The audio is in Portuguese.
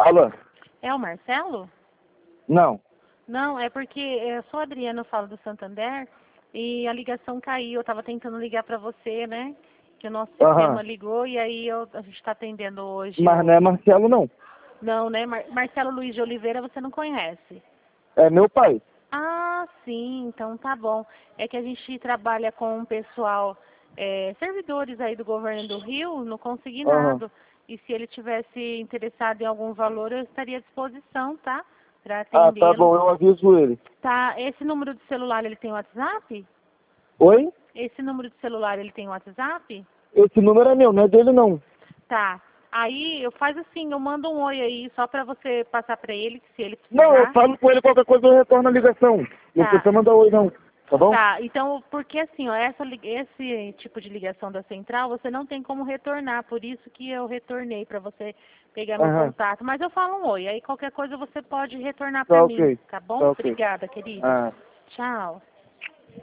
Alô? É o Marcelo? Não. Não, é porque eu sou a Adriana, eu falo do Santander e a ligação caiu. Eu estava tentando ligar para você, né? Que o nosso sistema ligou e aí a gente está atendendo hoje. Mas não é Marcelo, não. Não, né? Marcelo Luiz de Oliveira você não conhece. É meu pai. Ah, sim, então tá bom. É que a gente trabalha com um pessoal, servidores aí do governo do Rio, no consignado. E se ele tivesse interessado em algum valor, eu estaria à disposição, tá? Para Ah, tá atendê-lo. bom, eu aviso ele. Tá, esse número de celular ele tem WhatsApp? Oi? Esse número de celular ele tem WhatsApp? Esse número é meu, não é dele, não. Tá. Aí eu faço assim, eu mando um oi aí só pra você passar pra ele, que se ele Não, eu precisar. falo com ele qualquer coisa, eu retorno a ligação. Não Tá. precisa mandar oi, não. Tá bom? Tá, então, porque assim, ó, esse tipo de ligação da central, você não tem como retornar, por isso que eu retornei pra você pegar meu contato. Mas eu falo um oi, aí qualquer coisa você pode retornar pra Tá mim, ok. tá bom? Tá ok. Obrigada, querido. Ah. Tchau.